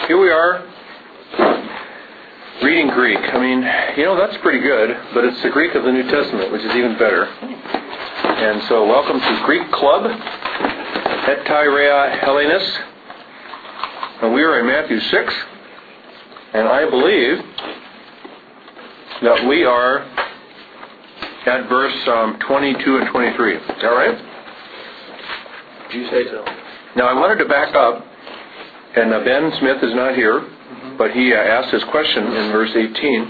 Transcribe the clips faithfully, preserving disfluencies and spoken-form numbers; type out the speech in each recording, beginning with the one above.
here we are, reading Greek. I mean, you know, that's pretty good, but it's the Greek of the New Testament, which is even better. And so, welcome to Greek Club, Et Tyrea Hellenis. And we are in Matthew six, and I believe that we are at verse um, twenty-two and twenty-three. Is that right? You say so. Now, I wanted to back up, and uh, Ben Smith is not here, mm-hmm. but he uh, asked his question in verse eighteen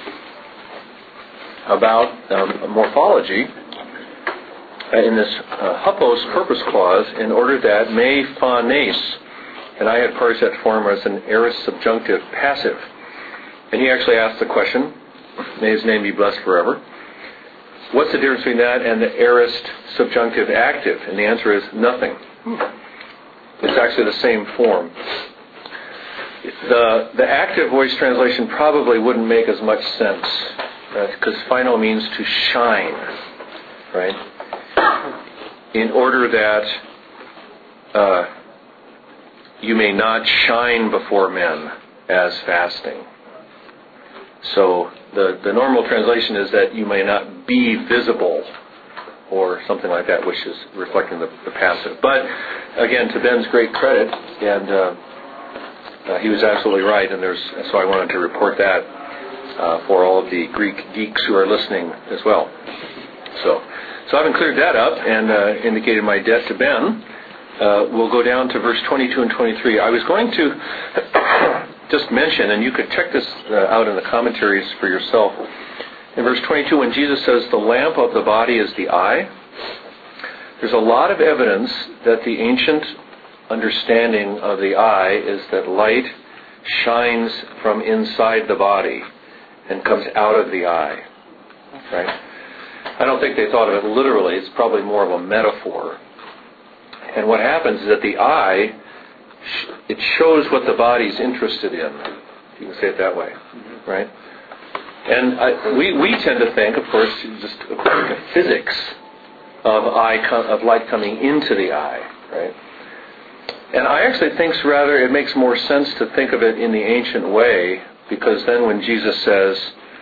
about um, morphology uh, in this uh, hupos purpose clause, in order that me phanes, and I had parsed that form as an aorist subjunctive passive. And he actually asked the question, may his name be blessed forever, what's the difference between that and the aorist subjunctive active? And the answer is nothing. It's actually the same form. The the active voice translation probably wouldn't make as much sense, because right? Phino means to shine, right? In order that uh, you may not shine before men as fasting. So the, the normal translation is that you may not be visible, or something like that, which is reflecting the, the passive. But again, to Ben's great credit, and uh, uh, he was absolutely right, and there's so I wanted to report that uh, for all of the Greek geeks who are listening as well. So, so having cleared that up and uh, indicated my debt to Ben, uh, we'll go down to verse twenty-two and twenty-three. I was going to just mention, and you could check this uh, out in the commentaries for yourself. In verse twenty-two, when Jesus says the lamp of the body is the eye, there's a lot of evidence that the ancient understanding of the eye is that light shines from inside the body and comes out of the eye. Right? I don't think they thought of it literally. It's probably more of a metaphor. And what happens is that the eye, it shows what the body's interested in. You can say it that way. Right? And I, we, we tend to think, of course, just according to physics, of eye of light coming into the eye, right? And I actually think rather it makes more sense to think of it in the ancient way, because then when Jesus says,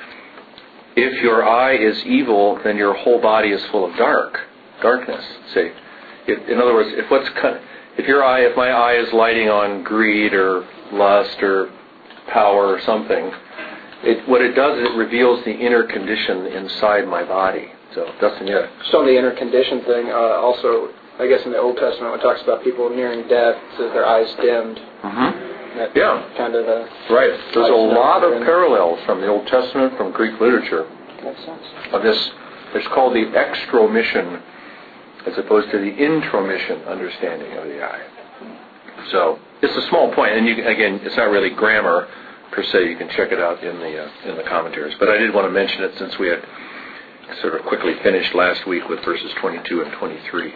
if your eye is evil, then your whole body is full of dark, darkness. See, if, in other words, if what's if your eye, if my eye is lighting on greed or lust or power or something, It, what it does is it reveals the inner condition inside my body. So, Dustin, yeah. So on the inner condition thing, uh, also, I guess in the Old Testament, when it talks about people nearing death, it says their eyes dimmed. Mm-hmm. That's yeah. kind of the... Right. There's a lot of parallels from the Old Testament, from Greek literature. Makes sense. Of this, it's called the extromission, as opposed to the intromission understanding of the eye. So, it's a small point, and you, again, it's not really grammar per se. You can check it out in the uh, in the commentaries. But I did want to mention it since we had sort of quickly finished last week with verses twenty-two and twenty-three.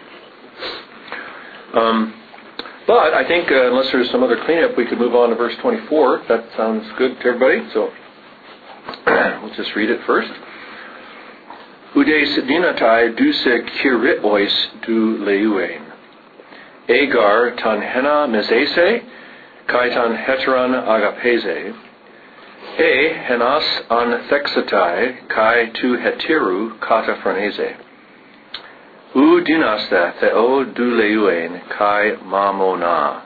Um, but I think uh, unless there's some other cleanup, we could move on to verse twenty-four. That sounds good to everybody. So we'll just read it first. Udes dinatai duse kiriois du leuein. Agar tan hena mesese, kaitan heteron agapese. E henas an thexatai kai tu heteru kata phronese. U dinasta theo duleuein kai mamona.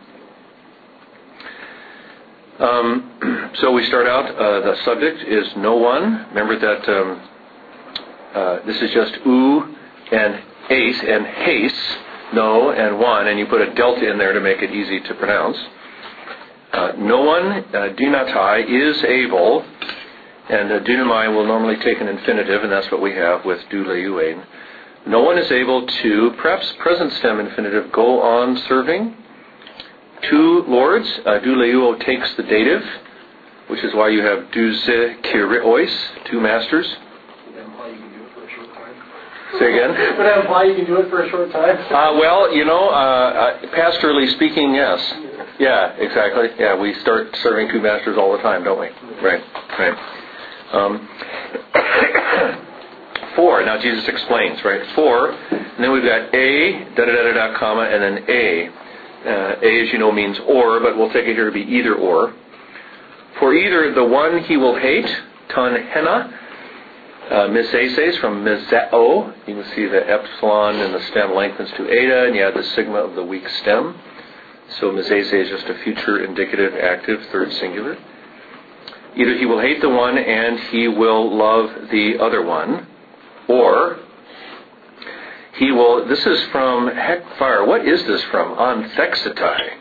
Um, so we start out, uh, the subject is no one. Remember that um, uh, this is just u and ace and haste, no and one, and you put a delta in there to make it easy to pronounce. Uh, no one, uh, dinatai, is able, and uh, dunamai will normally take an infinitive, and that's what we have with du leuein. No one is able to, perhaps present stem infinitive, go on serving two lords. Uh, du leuo takes the dative, which is why you have du ze kiriois, two masters. Say again? Would that imply you can do it for a short time? Uh, well, you know, uh, uh, pastorally speaking, yes. Yeah, exactly. Yeah, we start serving two masters all the time, don't we? Right, right. Um, four, now Jesus explains, right? Four, and then we've got a, da-da-da-da-da, comma, and then a. Uh, a, as you know, means or, but we'll take it here to be either or. For either the one he will hate, ton hena, uh, misases from misao. You can see the epsilon in the stem lengthens to eta, and you have the sigma of the weak stem. So misase is just a future indicative active, third singular. Either he will hate the one and he will love the other one, or he will, this is from Heckfire. What is this from? On Thexatai.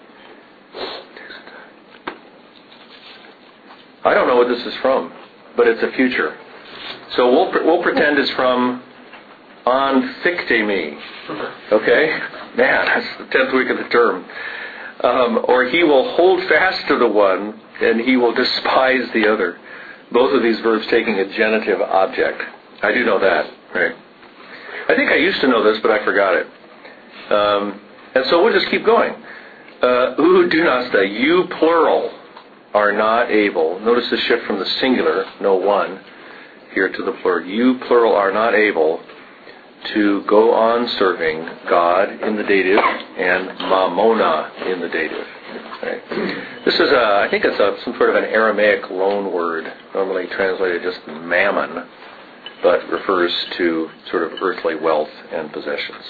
I don't know what this is from, but it's a future. So we'll we'll pretend it's from on Thictemi. Okay? Man, that's the tenth week of the term. Um, or he will hold fast to the one and he will despise the other. Both of these verbs taking a genitive object. I do know that, right? I think I used to know this, but I forgot it. Um, and so we'll just keep going. Uh, U dunasta, you plural, are not able. Notice the shift from the singular, no one, here to the plural. You plural are not able to go on serving God in the dative and mamona in the dative. Right. This is a, I think it's a, some sort of an Aramaic loan word, normally translated just mammon, but refers to sort of earthly wealth and possessions.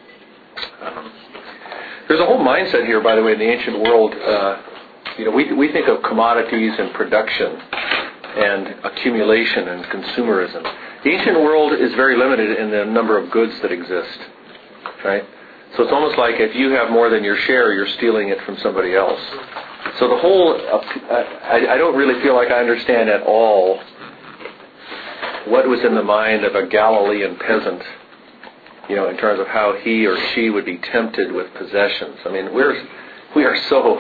Um, there's a whole mindset here, by the way, in the ancient world. Uh, you know, we we think of commodities and production and accumulation and consumerism. The ancient world is very limited in the number of goods that exist, right? So it's almost like if you have more than your share, you're stealing it from somebody else. So the whole, uh, I, I don't really feel like I understand at all what was in the mind of a Galilean peasant, you know, in terms of how he or she would be tempted with possessions. I mean, we're we are so...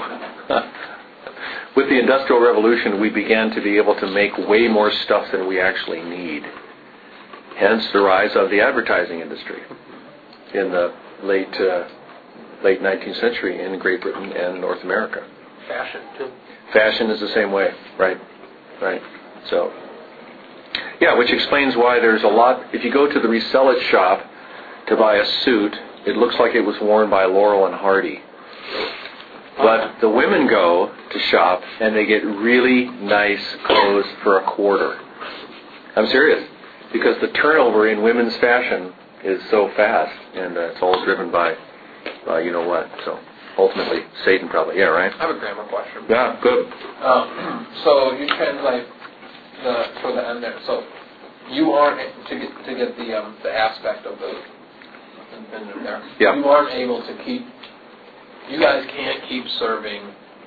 With the Industrial Revolution, we began to be able to make way more stuff than we actually need. Hence the rise of the advertising industry in the late uh, late nineteenth century in Great Britain and North America. Fashion, too. Fashion is the same way, right? Right. So, yeah, which explains why there's a lot. If you go to the resell it shop to buy a suit, it looks like it was worn by Laurel and Hardy. But the women go to shop and they get really nice clothes for a quarter. I'm serious. Because the turnover in women's fashion is so fast, and uh, it's all driven by, uh, you know what. So ultimately, Satan probably. Yeah, right? I have a grammar question. Yeah, good. Um, so you translate the for the end there. So you aren't to get to get the um, the aspect of the in, in there. Yeah. You aren't able to keep. You guys can't keep serving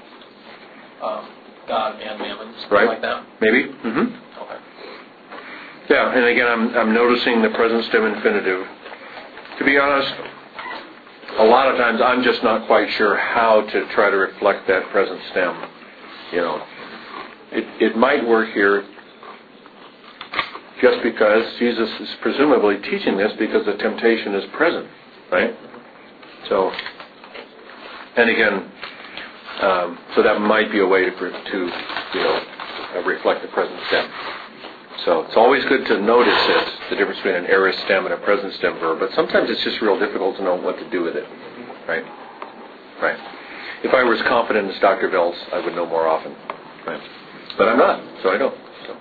um, God and mammon, something right. like that? Maybe. Mm-hmm. Okay. Yeah, and again, I'm I'm noticing the present stem infinitive. To be honest, a lot of times I'm just not quite sure how to try to reflect that present stem. You know, it it might work here just because Jesus is presumably teaching this because the temptation is present, right? So. And again, um, so that might be a way to, to you know, uh, reflect the present stem. So it's always good to notice it, the difference between an aorist stem and a present stem verb, but sometimes it's just real difficult to know what to do with it, right? Right. If I was as confident as Doctor Vels, I would know more often, right? But I'm not, so I don't. So.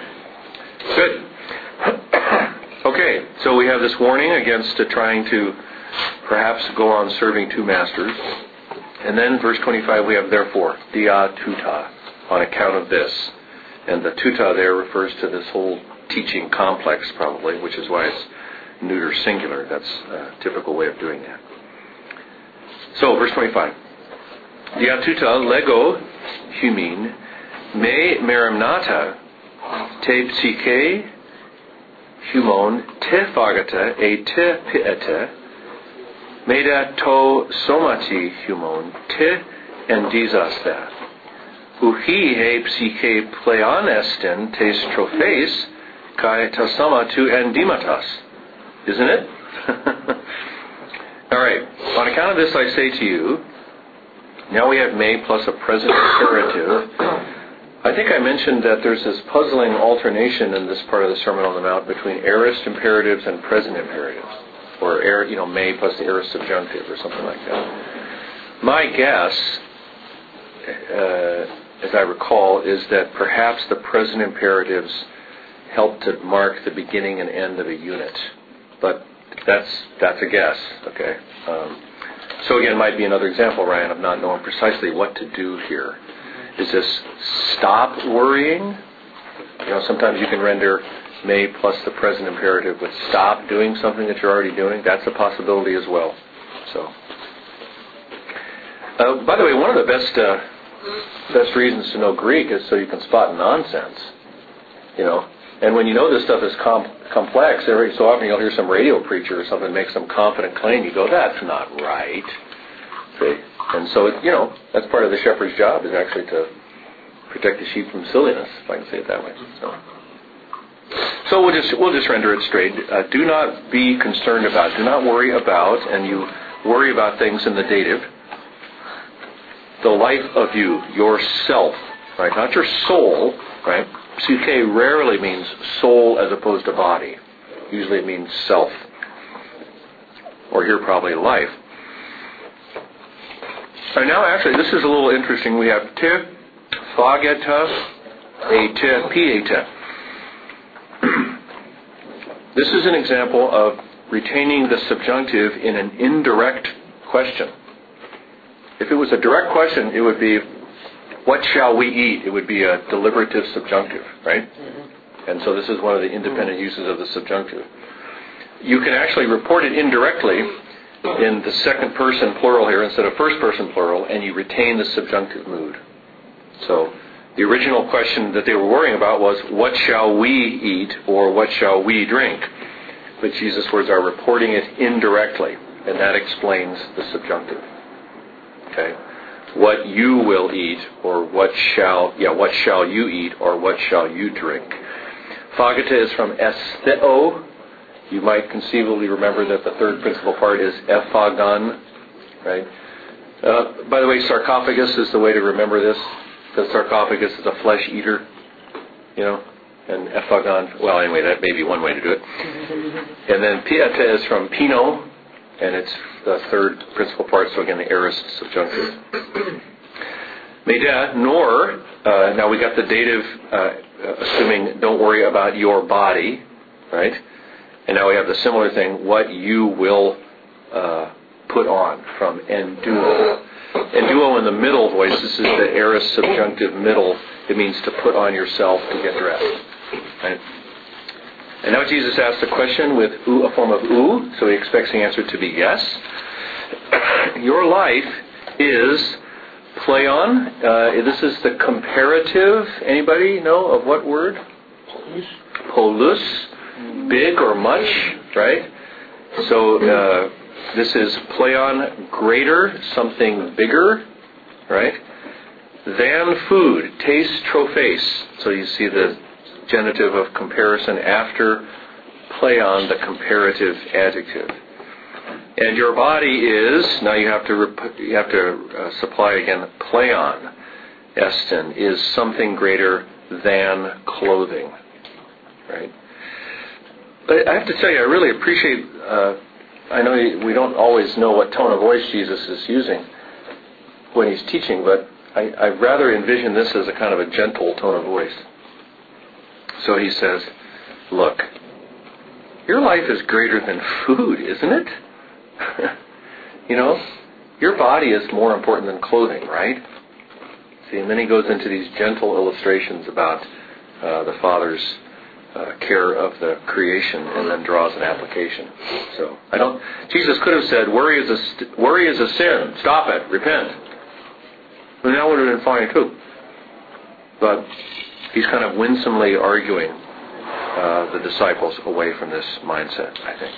Good. Okay, so we have this warning against uh, trying to perhaps go on serving two masters. And then verse twenty-five we have therefore, dia tuta, on account of this. And the tuta there refers to this whole teaching complex probably, which is why it's neuter singular. That's a typical way of doing that. So, verse twenty-five. Dia tuta lego humin me merimnata te psyche humon te phagata e te pieta Meda to somati humon te endizasta. Uhi he psyche pleonestin tes trophes kai tasamatu endimatas. Isn't it? All right. On account of this I say to you, now we have may plus a present imperative. I think I mentioned that there's this puzzling alternation in this part of the Sermon on the Mount between aorist imperatives and present imperatives. Or, you know, may plus the aorist subjunctive or something like that. My guess, uh, as I recall, is that perhaps the present imperatives help to mark the beginning and end of a unit. But that's that's a guess, okay? Um, so again, might be another example, Ryan, of not knowing precisely what to do here. Is this stop worrying? You know, sometimes you can render may plus the present imperative with stop doing something that you're already doing. That's a possibility as well. So, uh, by the way, one of the best uh, best reasons to know Greek is so you can spot nonsense. You know, and when you know this stuff is com- complex, every so often you'll hear some radio preacher or something make some confident claim. You go, that's not right. See? And so, it, you know, that's part of the shepherd's job, is actually to protect the sheep from silliness, if I can say it that way. So, so we'll just we'll just render it straight. Uh, do not be concerned about, do not worry about, and you worry about things in the dative. The life of you, yourself, right? Not your soul, right? Psyche rarely means soul as opposed to body. Usually it means self. Or here probably life. And now actually this is a little interesting. We have te, phageta, ete, pieta. This is an example of retaining the subjunctive in an indirect question. If it was a direct question, it would be, what shall we eat? It would be a deliberative subjunctive, right? Mm-hmm. And so this is one of the independent uses of the subjunctive. You can actually report it indirectly in the second person plural here instead of first person plural, and you retain the subjunctive mood. So the original question that they were worrying about was, what shall we eat or what shall we drink? But Jesus' words are reporting it indirectly, and that explains the subjunctive. Okay? What you will eat, or what shall, yeah, what shall you eat, or what shall you drink? Phageta is from estheo. You might conceivably remember that the third principal part is ephagon, right? Uh, by the way, sarcophagus is the way to remember this, because sarcophagus is a flesh eater, you know, and ephagon, well, anyway, that may be one way to do it. And then pieta is from pino, and it's the third principal part, so again, the aorist subjunctive. Meda, nor, uh, now we got the dative, uh, assuming don't worry about your body, right? And now we have the similar thing, what you will uh, put on, from enduo. Enduo in the middle voice, this is the aorist subjunctive middle. It means to put on yourself to get dressed, right? And now Jesus asks a question with u, a form of u, so he expects the answer to be yes. Your life is pleion. Uh, this is the comparative. Anybody know of what word? Polus. Polus. Big or much, right? So uh, this is pleion, greater, something bigger, right? Than food. Taste, trophes. So you see the genitive of comparison after pleion, the comparative adjective. And your body is, now you have to rep- you have to uh, supply again, pleion, estin, is something greater than clothing, right? But I have to tell you, I really appreciate, uh, I know we don't always know what tone of voice Jesus is using when he's teaching, but I, I rather envision this as a kind of a gentle tone of voice. So he says, look, your life is greater than food, isn't it? You know, your body is more important than clothing, right? See, and then he goes into these gentle illustrations about uh, the Father's uh, care of the creation, and then draws an application. So I don't. Jesus could have said, "Worry is a st- worry is a sin. Stop it. Repent." And that would have been fine too. But he's kind of winsomely arguing uh, the disciples away from this mindset, I think.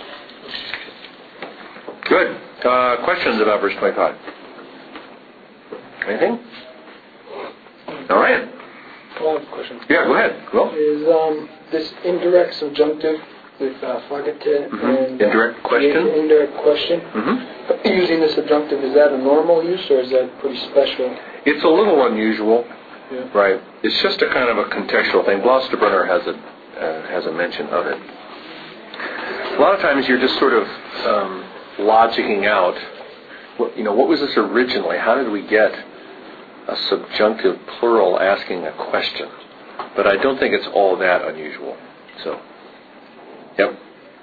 Good. Uh, questions about verse twenty-five? Anything? All right. I have a question. Yeah, go ahead. Well, is um, this indirect subjunctive with uh, phagete mm-hmm. and indirect uh, question? Indirect question. Mm-hmm. Using the subjunctive, is that a normal use or is that pretty special? It's a little unusual, yeah. Right? It's just a kind of a contextual thing. Blosterbrunner has a uh, has a mention of it. A lot of times you're just sort of um, logicking out, what, you know, what was this originally? How did we get a subjunctive plural asking a question. But I don't think it's all that unusual. So, yep.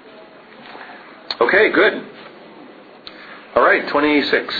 Okay, good. All right, twenty-six.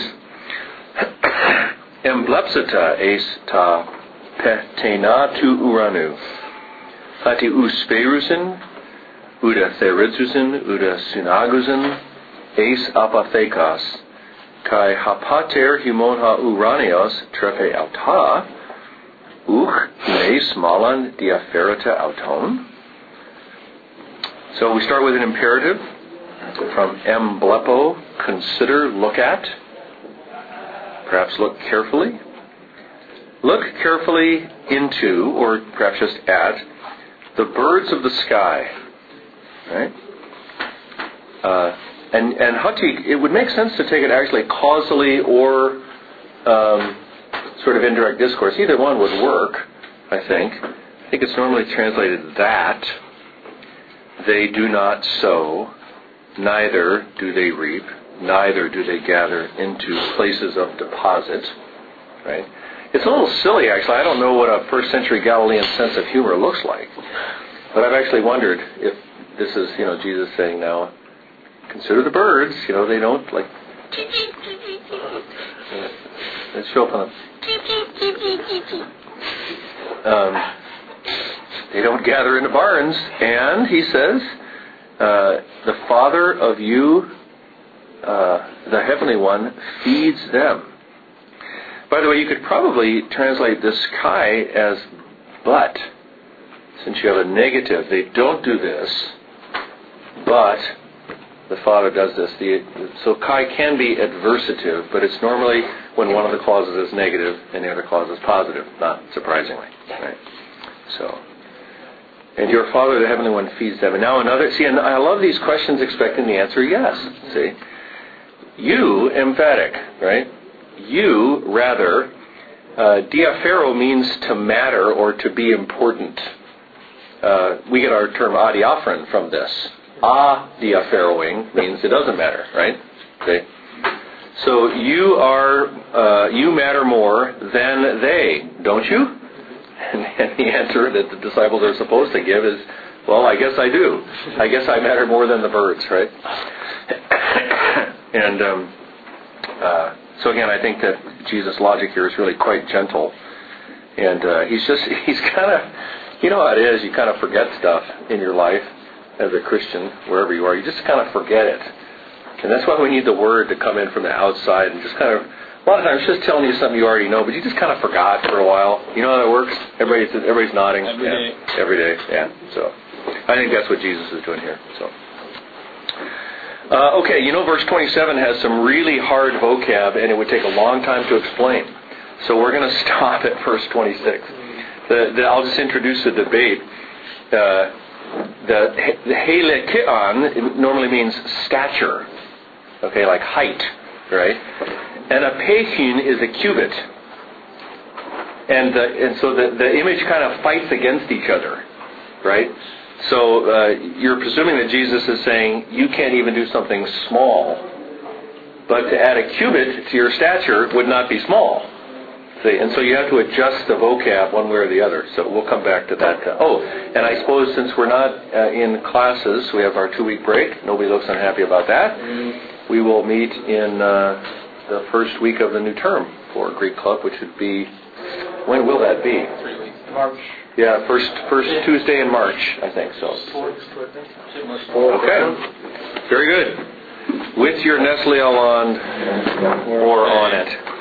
Emblepsita eis ta petena tu uranu. Hati usperusin, uda theridzusin, uda synagusin, eis apathekos, kai hapater humon ha uranios trepe auta, uch neis malan diaferita auton. So we start with an imperative from emblepo, consider, look at. Perhaps look carefully. Look carefully into, or perhaps just at, the birds of the sky. Right? Uh, and and hati, it would make sense to take it actually causally or um, sort of indirect discourse. Either one would work, I think. I think it's normally translated that. They do not sow, neither do they reap, neither do they gather into places of deposit. Right? It's a little silly, actually. I don't know what a first century Galilean sense of humor looks like. But I've actually wondered if this is, you know, Jesus saying now, consider the birds, you know, they don't like... Let's show up on um, they don't gather in the barns. And, he says, uh, the Father of you, uh, the Heavenly One, feeds them. By the way, you could probably translate this kai as but, since you have a negative. They don't do this, but the Father does this. The, so kai can be adversative, but it's normally when one of the clauses is negative and the other clause is positive, not surprisingly. Right? So, and your Father, the Heavenly One, feeds them. And now another, see, and I love these questions expecting the answer yes. See? You, emphatic, right? You, rather, uh, diaphero means to matter or to be important. Uh, we get our term adiaphron from this. A diapheroing means it doesn't matter, right? Okay. So you are, uh, you matter more than they, don't you? And the answer that the disciples are supposed to give is, well, I guess I do. I guess I matter more than the birds, right? and um, uh, so again, I think that Jesus' logic here is really quite gentle. And uh, he's just, he's kind of, you know how it is, you kind of forget stuff in your life as a Christian, wherever you are. You just kind of forget it. And that's why we need the Word to come in from the outside and just kind of, a lot of times, just telling you something you already know, but you just kind of forgot for a while. You know how that works? Everybody's, everybody's nodding. Every yeah. day. Every day, yeah. So I think that's what Jesus is doing here. So. Uh, okay, you know verse twenty-seven has some really hard vocab, and it would take a long time to explain. So we're going to stop at verse twenty-six. The, the, I'll just introduce the debate. Uh, the the helekion normally means stature, okay, like height, right? And a pechin is a cubit. And, the, and so the, the image kind of fights against each other, right? So uh, you're presuming that Jesus is saying you can't even do something small, but to add a cubit to your stature would not be small. See? And so you have to adjust the vocab one way or the other. So we'll come back to that. Oh, and I suppose since we're not uh, in classes, we have our two-week break. Nobody looks unhappy about that. We will meet in uh, the first week of the new term for Greek Club, which would be, when will that be? Three weeks. March. Yeah, first first Tuesday in March, I think so. Okay, very good. With your Nestle Alond or on it.